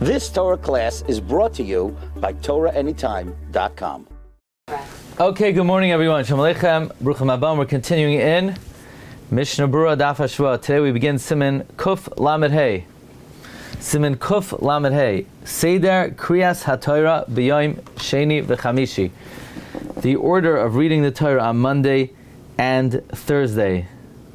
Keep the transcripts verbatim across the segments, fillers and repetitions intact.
This Torah class is brought to you by Torah Anytime dot com. Okay, good morning everyone. Shalom Aleichem, Bruchim Abam. We're continuing in Mishnah Berurah Daf Hashua. Today we begin Siman Kuf Lamed Hey. Siman Kuf Lamed Hey. Seder Kriyas HaTorah B'Yom Sheni V'Chamishi. The order of reading the Torah on Monday and Thursday.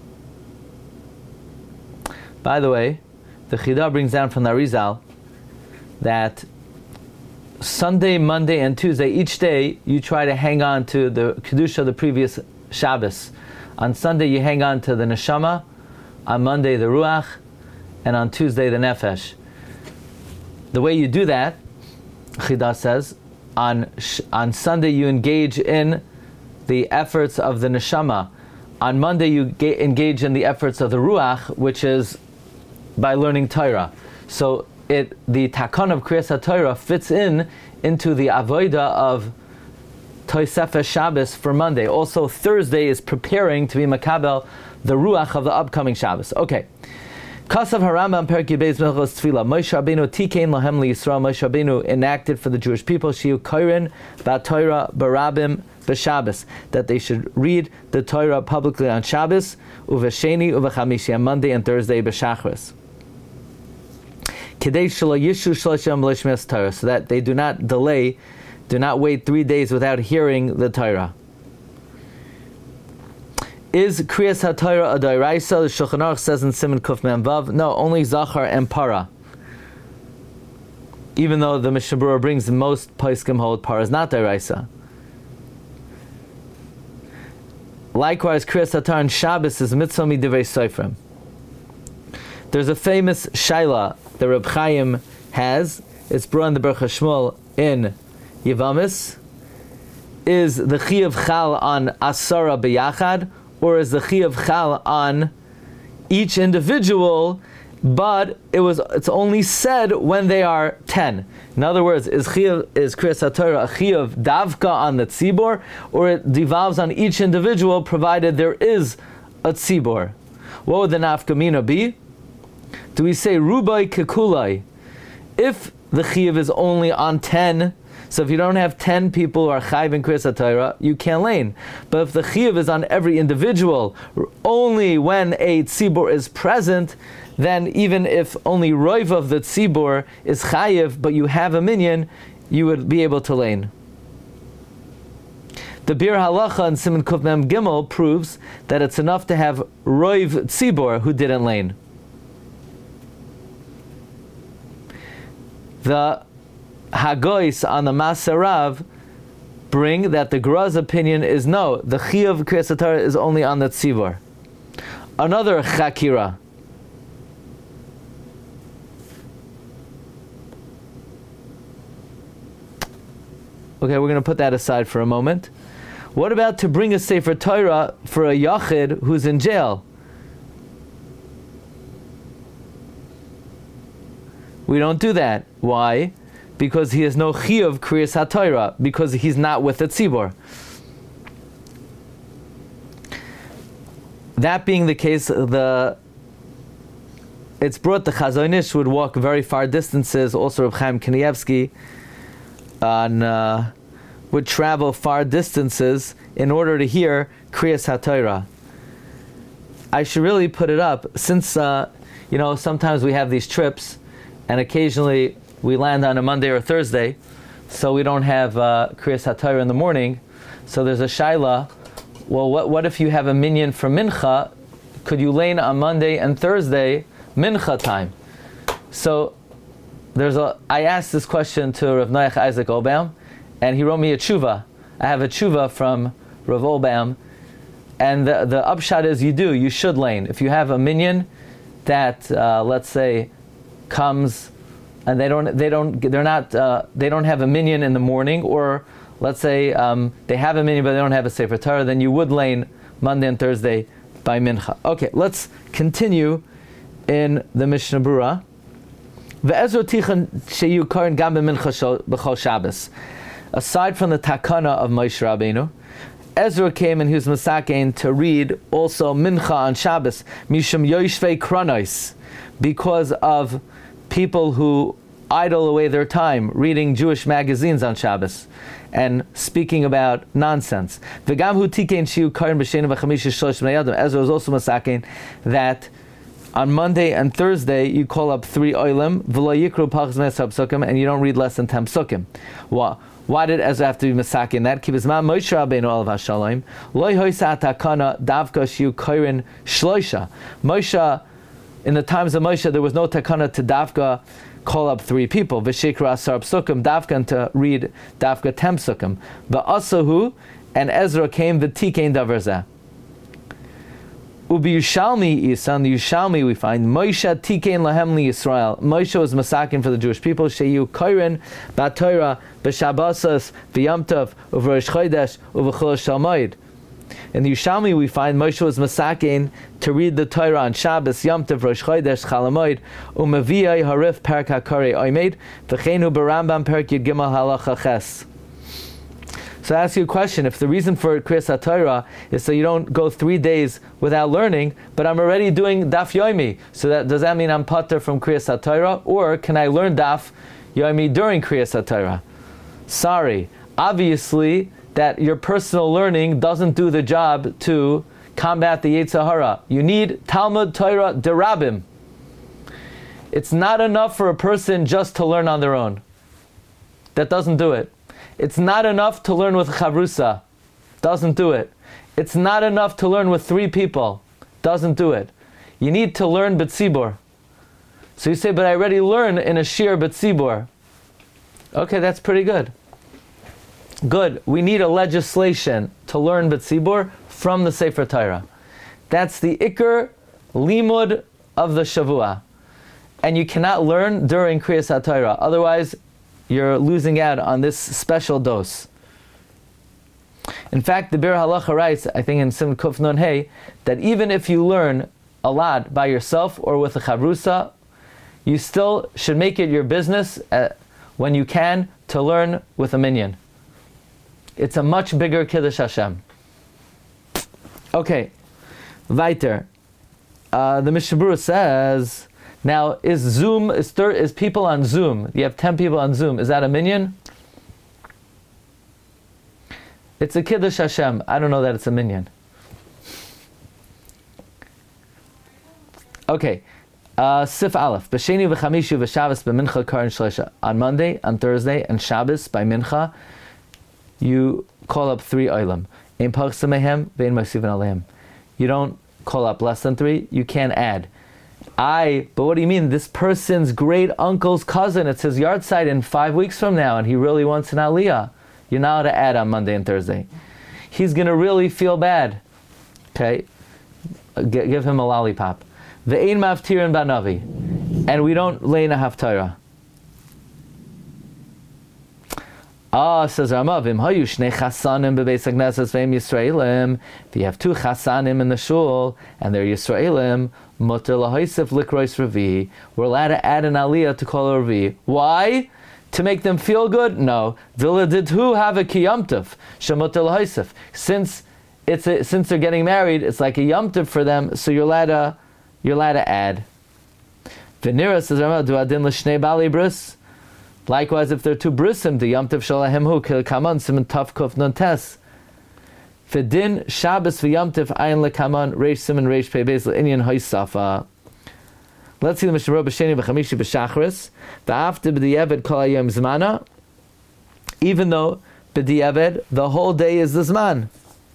By the way, the Chidah brings down from the Arizal that Sunday, Monday, and Tuesday, each day you try to hang on to the Kedusha of the previous Shabbos. On Sunday you hang on to the Neshama, on Monday the Ruach, and on Tuesday the Nefesh. The way you do that, Chidah says, on, on Sunday you engage in the efforts of the Neshama. On Monday you ga- engage in the efforts of the Ruach, which is by learning Torah. So it the takon of Kriyas HaTorah fits in into the avodah of Tosefes Shabbos for Monday. Also, Thursday is preparing to be makabel the ruach of the upcoming Shabbos. Okay. Kasav Harambam Perek Yud Beis Hilchos Tefillah. Moshe Rabbeinu tikein lahem liyisrael. Moshe Rabbeinu enacted for the Jewish people shiu korin ba'Torah barabim b'Shabbos, that they should read the Torah publicly on Shabbos, uvesheni uvechamishi, on Monday and Thursday b'Shachris. So that they do not delay, do not wait three days without hearing the Torah. Is Kriyas HaTorah a Doraisa? The Shulchan Aruch says in Siman Kuf Mem Vav, no, only Zachar and Para. Even though the Mishnah Berurah brings the most Poskim hold Para is not Doraisa. Likewise, Kriyas HaTorah on Shabbos is Mitzvah Midivei Sofrim. There's a famous Shaila that Reb Chaim has. It's brought in the Baruch HaShmuel in Yevamis. Is the Chiyuv Chal on Asara B'Yachad, or is the Chiyuv Chal on each individual, but it was it's only said when they are ten? In other words, is Chiyuv, is Kriyas HaTorah a Chiyuv Davka on the Tzibor, or it devolves on each individual provided there is a Tzibor? What would the Nafkamina be? Do we say Rubai Kekulai? If the Chiyuv is only on ten, so if you don't have ten people who are Chayv in Kriyas HaTorah, you can't lane. But if the Chiyuv is on every individual, only when a Tzibor is present, then even if only Roiv of the Tzibor is Chayiv, but you have a minyan, you would be able to lane. The Bir Halacha in Siman Kuf Mem Gimel proves that it's enough to have Roiv Tzibor who didn't lane. The Hagois on the Masarav bring that the Gura's opinion is no, the Chiyuv Kriyas HaTorah is only on the Tzibor. Another Chakira. Okay, we're going to put that aside for a moment. What about to bring a Sefer Torah for a Yachid who's in jail? We don't do that. Why? Because he has no Chiyuv Kriyas HaTorah, because he's not with the Tzibor. That being the case, the it's brought the Chazon Ish would walk very far distances, also Reb Chaim Kanievsky on, uh, would travel far distances in order to hear Kriyas HaTorah. I should really put it up, since, uh, you know, sometimes we have these trips, and occasionally we land on a Monday or Thursday, so we don't have uh, Kriyas HaTorah in the morning. So there's a shaila. Well, what what if you have a minyan for mincha? Could you lane on Monday and Thursday mincha time? So there's a. I asked this question to Rav Noach Isaac Olbaum, and he wrote me a tshuva. I have a tshuva from Rav Olbaum, and the the upshot is you do you should lane if you have a minyan that uh, let's say comes and they don't they don't they're not uh, they don't have a minyan in the morning, or let's say um, they have a minyan but they don't have a Sefer Torah, then you would lane Monday and Thursday by mincha. Okay, let's continue in the Mishnah Berurah. Ve'ezro tichan sheyu karin gam b'mincha b'chol Shabbos. Aside from the takana of Moshe Rabbeinu, Ezra came and he was masakein to read also mincha on Shabbos, mishum yoshvei kronos, because of people who idle away their time reading Jewish magazines on Shabbos and speaking about nonsense. Ezra was also masakin that on Monday and Thursday you call up three oilim and you don't read less than ten psukim. Why? Why did Ezra have to be masakin that? Moshe Rabbeinu olav hashalom lo hoisa takana davka shiu koirin shloisha. Moshe, in the times of Moshe, there was no takana to davka call up three people. V'shikra asar psukim davka to read davka ten psukim. V'asahu, and Ezra came v'tikein davar zeh. Ubi Yushalmi is on the Yushalmi we find Moshe tikein lahem li Yisrael. Moshe was masakin for the Jewish people. Sheyu koirin b'Torah b'Shabbos v'Yom Tov u'v'Rosh Chodesh u'v'Chol Shalmoid. In the Yushalmi we find Moshe was masakin to read the Torah on Shabbos, Yom Tov, Rosh Chodesh, Chalamoid, u'maviyai harif perek hakari oimed v'cheinu b'Rambam perek Yud Gimel halacha ches. So I ask you a question. If the reason for Kriyas HaTorah is so you don't go three days without learning, but I'm already doing Daf Yomi, so that does that mean I'm pater from Kriyas HaTorah, or can I learn Daf Yomi during Kriyas HaTorah? Sorry. Obviously, that your personal learning doesn't do the job to combat the Yetzer Hara. You need Talmud Torah derabim. It's not enough for a person just to learn on their own. That doesn't do it. It's not enough to learn with chavrusa. Doesn't do it. It's not enough to learn with three people. Doesn't do it. You need to learn b'tzibur. So you say, but I already learned in a shir b'tzibur. Okay, that's pretty good. Good. We need a legislation to learn b'tzibur from the Sefer Torah. That's the ikar limud of the Shavua. And you cannot learn during Kriyas HaTorah. Otherwise, you're losing out on this special dose. In fact, the Bir Halacha writes, I think in Sim Kuf Nun Hey, that even if you learn a lot by yourself or with a chavrusa, you still should make it your business uh, when you can to learn with a minyan. It's a much bigger Kiddush Hashem. Okay, weiter. Uh, the Mishnah Berurah says, now, is Zoom, is, thir- is people on Zoom, you have ten people on Zoom, is that a minyan? It's a Kiddush Hashem. I don't know that it's a minyan. Okay, uh, Sif Aleph. B'sheni v'chamishu v'Shabbos b'mincha karin shleisha. On Monday, on Thursday, and Shabbos by mincha, you call up three oilam. Ein pachsa mehem ve'ein mosivin aleim. You don't call up less than three, you can't add. I, but what do you mean? This person's great uncle's cousin, it's his yard site in five weeks from now, and he really wants an aliyah. You're not allowed to add on Monday and Thursday. He's going to really feel bad. Okay? G- give him a lollipop. Ve'ein maftirin banavi. And we don't lay in a haftarah. Ah, says Rama, v'im hayu shnei chasanim bebeis hagneses ve'im Yisraelim. If you have two chasanim in the shul, and they're Yisraelim, muter lahaisef likrois revi. We're allowed to add an aliyah to call a revi. Why? To make them feel good? No. Villa did who have a kiyamtiv? Shemuter lahaisef. Since it's a, since they're getting married, it's like a yamtiv for them, so you're allowed to, you're allowed to add. V'nira says Rama, du adin l'shnei bali bris. Likewise, if they're two brisim, the yamtiv shalahem hu kil kaman siman taf kuf nun tes. Fedin Shabbos v'yamtiv ayin lekaman reish siman reish pei beis l'inyan haisafa. Let's see the Mishnah Berurah b'sheni v'chamishi b'shachris. V'after b'di'eved kol hayom zmana. Even though b'di'eved, the whole day is the zman.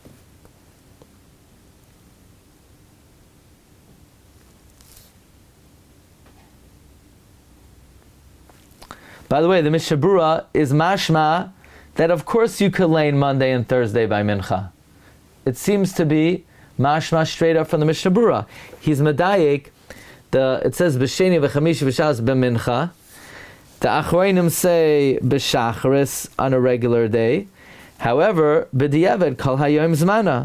By the way, the Mishnah Berurah is mashma that of course you could lane Monday and Thursday by mincha. It seems to be mashma straight up from the Mishnah Berurah. He's medayik. The it says b'sheni v'chamishi v'shas b'mincha. The achroinim say b'shachris on a regular day. However, b'di'eved kol hayom zmana.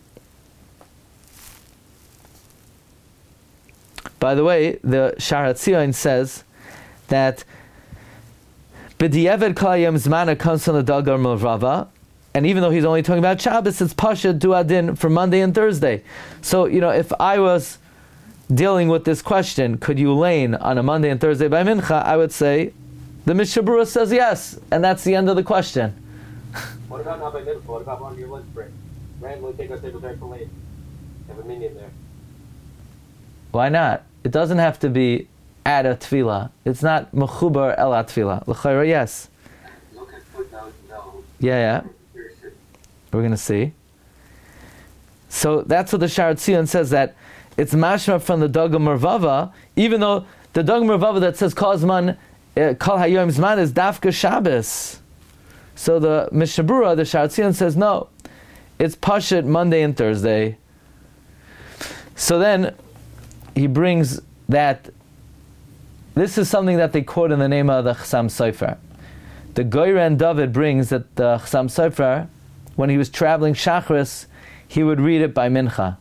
By the way, the Shar HaTziyun says that B'di'eved kol hayom zmana comes from the Dagar Merava, and even though he's only talking about Shabbos, it's Pasha Duadin for Monday and Thursday. So, you know, if I was dealing with this question, could you lane on a Monday and Thursday by Mincha, I would say, The Mishnah Berurah says yes, and that's the end of the question. What about not by mincha? What about on your lunch break? Randomly take a table for late. Have a minion there. Why not? It doesn't have to be at a tefillah. It's not mechubar el a tefillah. L'chayra, yes. Look at footnote, no. Yeah, yeah. We're going to see. So that's what the Sha'ar Tzion says, that it's mashma from the Dagam Mervava, even though the Dagam Mervava that says Kozman, Kol Hayom Zman is Dafka Shabbos. So the Mishnah Berurah, the Sha'ar Tzion says no, it's Pashit Monday and Thursday. So then he brings that, this is something that they quote in the name of the Chassam Sofer. The Goyren David brings that the Chassam Sofer, when he was traveling Shachris, he would read it by Mincha.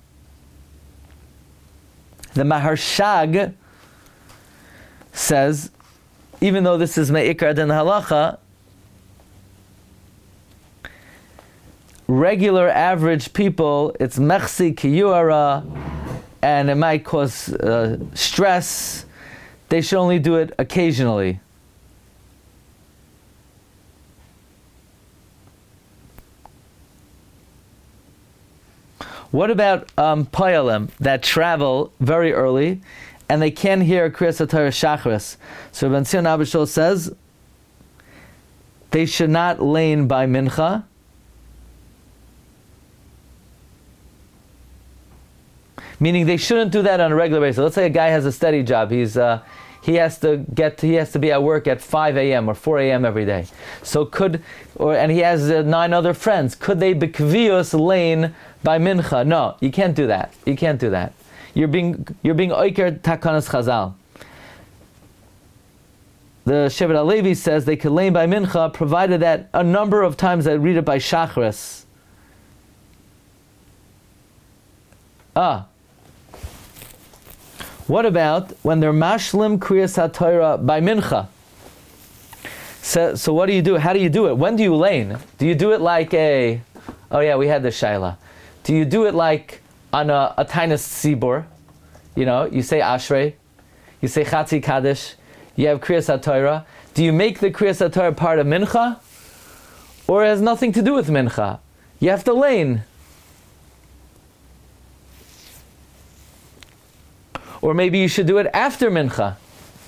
The Maharshag says, even though this is Me'ikar den Halacha, regular average people, it's Mechsi Kiyuara, and it might cause uh, stress. They should only do it occasionally. What about um, Payalim that travel very early and they can't hear Kriyas HaTorah Shachris? So Ben Zion Abishol says they should not lane by Mincha. Meaning they shouldn't do that on a regular basis. Let's say a guy has a steady job. He's uh, he has to get to, he has to be at work at five a.m. or four a.m. every day. So could or and he has uh, nine other friends. Could they be kvius lane by Mincha? No, you can't do that. You can't do that. You're being you're being oiker takanas Chazal. The Shevet HaLevi says they could lane by Mincha provided that a number of times they read it by Shachris. Ah. What about when they're mashlim kriyas haTorah by mincha? So, so what do you do? How do you do it? When do you lane? Do you do it like a? Oh yeah, we had the shaila. Do you do it like on a, a tainas tzibur? You know, you say ashrei, you say chatzi kaddish, you have kriyas haTorah. Do you make the kriyas haTorah part of mincha, or it has nothing to do with mincha? You have to lane. Or maybe you should do it after Mincha.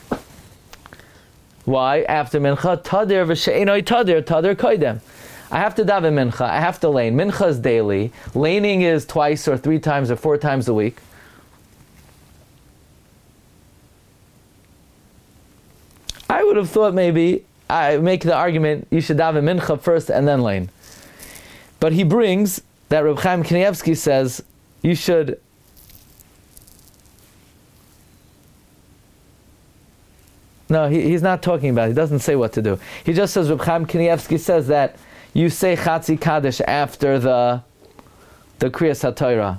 Why? After Mincha, Tadir v'she'enoi Tadir, Tadir koidem. I have to daven Mincha, I have to lane. Mincha is daily. Laning is twice or three times or four times a week. I would have thought maybe, I make the argument, you should daven Mincha first and then lane. But he brings, that Reb Chaim Kanievsky says, you should No, he, he's not talking about it. He doesn't say what to do. He just says, Reb Chaim Kanievsky says that you say Chatzi Kaddish after the the Kriyas HaTorah.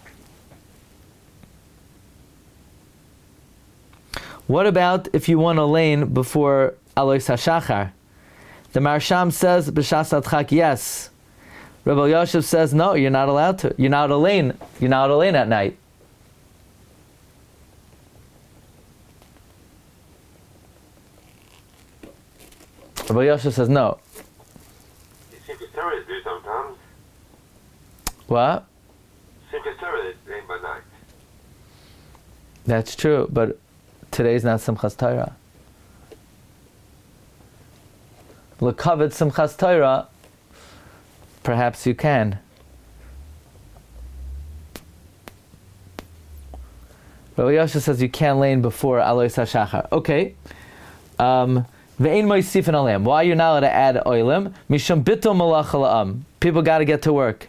What about if you want to lane before Alois HaShachar? The Marsham says, B'shas Adchak, yes. Rebbe Yosef says, no, you're not allowed to. You're not allowed to lane. You're not allowed to lane at night. Rabbi Yosef says no. Simchas Torah do sometimes. What? Simchas Torah is named by night. That's true, but today's not Simchas Torah. L'kavet Simchas Torah, perhaps you can. Rabbi Yosef says you can't lane before Alois HaShachar. Okay. Um... Ve'ein moisifin aleim. Why you're not allowed to add oilim? Mishum bitul malach la'am. People got to get to work.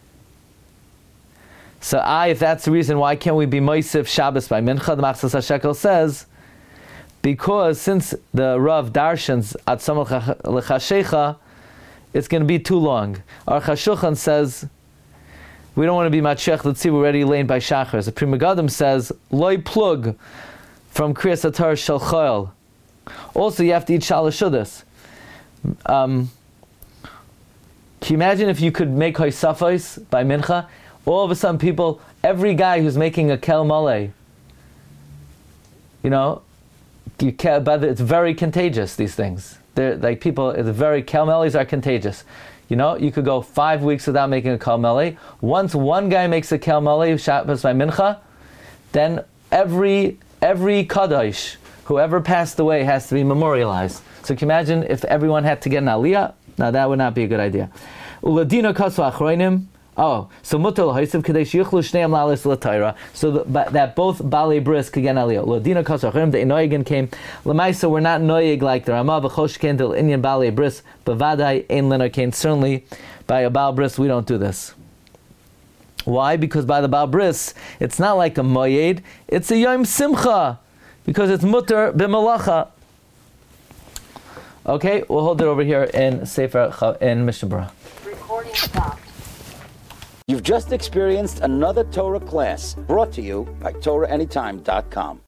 So I, if that's the reason, why can't we be moisif Shabbos by mincha? The Machzas HaShekel says, because since the Rav darshans at samach l'chashecha, it's going to be too long. Our Chashulchan says, we don't want to be matshech l'tzibur already lane by shachar. The Pri Megadim says, loy plug from kriyas haTorah shel choil. Also, you have to eat shalosh shudas. Um, can you imagine if you could make hoysafos by mincha? All of a sudden, people, every guy who's making a kel maleh, you know, you can, but it's very contagious. These things, they're like people. It's very kalmelis are contagious. You know, you could go five weeks without making a kalmeli. Once one guy makes a kalmeli Shabbos by mincha, then every every kadosh, whoever passed away, has to be memorialized. So can you imagine if everyone had to get an aliyah? Now that would not be a good idea. Uladina kasu achroinim. Oh, so mutal ha'isiv kadesh yichlu shneim lalis l'tayra. So the, but that both balei bris could get an aliyah. Uladina kasu achroinim. The inoyigin came. Lamaisa, we're not noyig like the Ramah v'chosh kendel inyan balei bris. Bavadai ein lenokain. Certainly, by a bal bris we don't do this. Why? Because by the bal bris, it's not like a moyed. It's a yom simcha, because it's mutter b'malacha. Okay, we'll hold it over here in Sefer in Mishnah Berurah. Recording stopped. You've just experienced another Torah class brought to you by Torah Anytime dot com.